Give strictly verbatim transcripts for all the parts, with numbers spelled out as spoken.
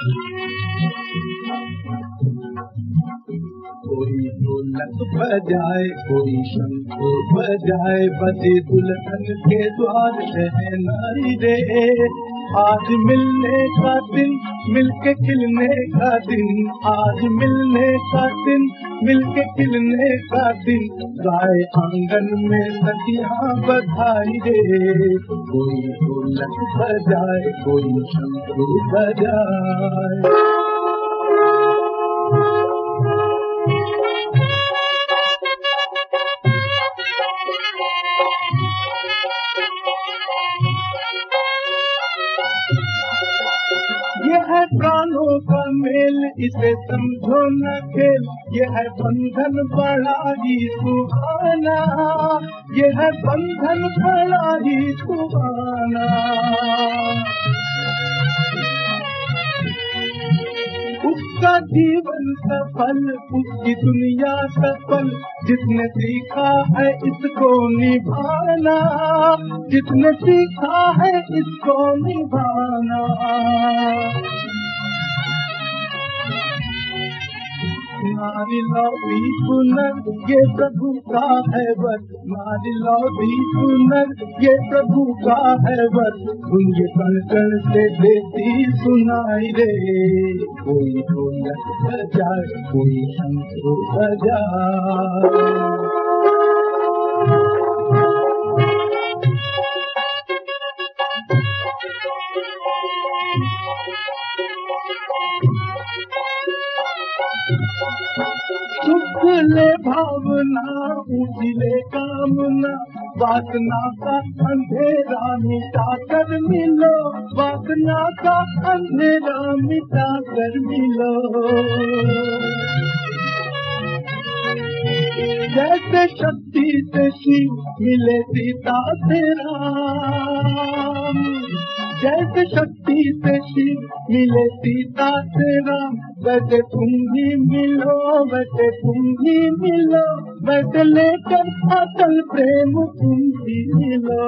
कोई ढोलक बजाए, कोई शंख बजाए, बजे दुल्हन के द्वार शहनाई रे। आज मिलने का दिन, मिलके खिलने का दिन, आज मिलने का दिन, मिलके खिलने का दिन, गाए आंगन में सखियां बधाई रे। कोई ढोलक बजाए, कोई शंख बजाए। ये है प्राणों का मेल, इसे समझो न खेल, ये है बंधन बड़ा ही सुहाना, ये है बंधन बड़ा ही सुहाना। उसका जीवन सफल, उसकी दुनिया सफल, जिसने सीखा है इसको निभाना, जिसने सीखा है इसको निभाना। नारी लौटी सुनर, ये प्रभु का है वर, नारी लौटी सुनर, ये प्रभु का है वर, सुन ये कण कण से देती सुनाई रे। कोई ढोलक बजाए, कोई शंख बजाए। ले भावना, ऊँचले कामना, वासना का अंधेरा मिटा कर मिलो, वासना का अंधेरा मिटा कर मिलो। जैसे शक्ति से शिव मिले सीता से राम, जैसे शक्ति से शिव मिले सीता से राम, वैसे तुम भी मिलो, वैसे तुम भी मिलो, वैसे लेकर अटल प्रेम तुम भी मिलो।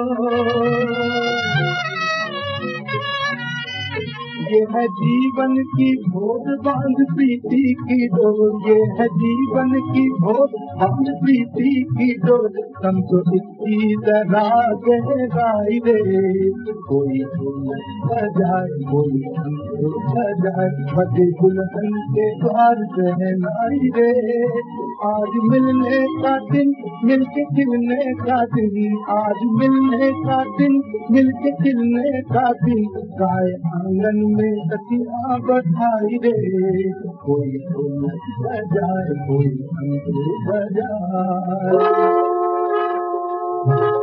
ये है जीवन की भोज बांध प्रीति की डोर, ये है जीवन की भोज बांध प्रीति की डोर, समझो इसकी जरा गहराई रे। कोई ढोलक बजाए, कोई शंख बजाए, बजे दुल्हन के द्वार शहनाई रे। आज मिलने का दिन, मिलके खिलने का दिन, आज मिलने का दिन, मिलके खिलने का दिन, गाए आंगन में सखियां बधाई रे। कोई ढोलक बजाए, कोई शंख बजाए।